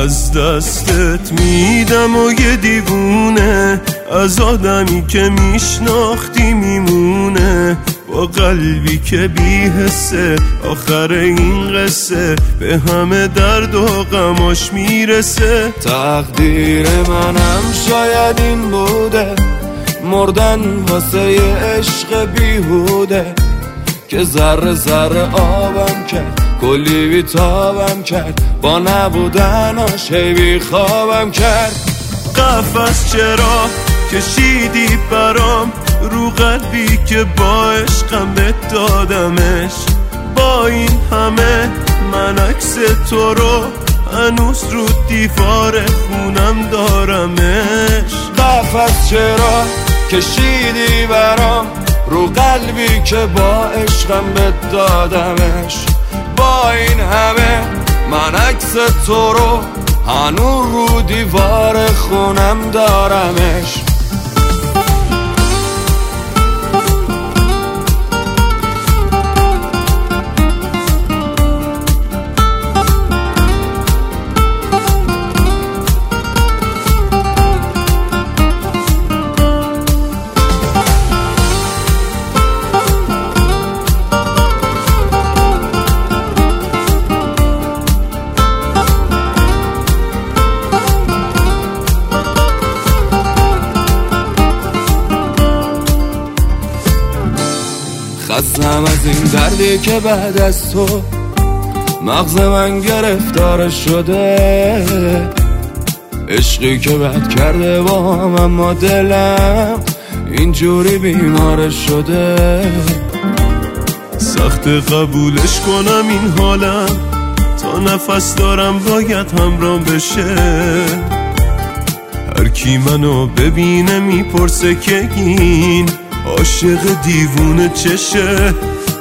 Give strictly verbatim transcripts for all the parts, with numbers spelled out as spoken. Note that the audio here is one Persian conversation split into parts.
از دستت میدم و یه دیوونه از آدمی که میشناختی میمونه، با قلبی که بی حسه آخر این قصه به همه درد و غماش میرسه. تقدیر منم شاید این بوده، مردن واسه عشق بیهوده که ذره ذره آبم کرد، کلی بیتابم کرد، با نبودناش هی بی خوابم کرد. قفس چرا کشیدی برام رو قلبی که با عشقم بهت دادمش، با این همه من عکس تو رو هنوز رو دیوار خونم دارمش. قفس چرا کشیدی برام رو قلبی که با عشقم بهت دادمش، با این همه من عکس تو رو هنوز رو دیوار خونم دارمش. خستم از این دردی که بعد از تو مغز من گرفتار شده، عشقی که بد کرده با هم اما دلم اینجوری بیمار شده. سخت قبولش کنم این حالم، تا نفس دارم باید همرام بشه. هر کی منو ببینه میپرسه که این عاشق دیوونه چشه.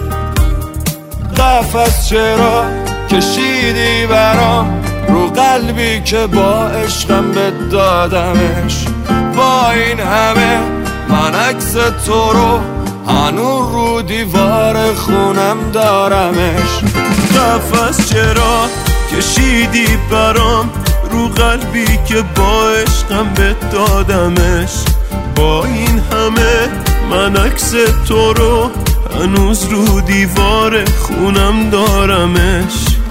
قفس چرا کشیدی برام رو قلبی که با عشقم بهت دادمش، با این همه من عکس تو رو هنوز رو دیوار خونم دارمش. قفس چرا کشیدی برام رو قلبی که با عشقم بهت دادمش، با این همه من عکس تو رو هنوز رو دیوار خونم دارمش.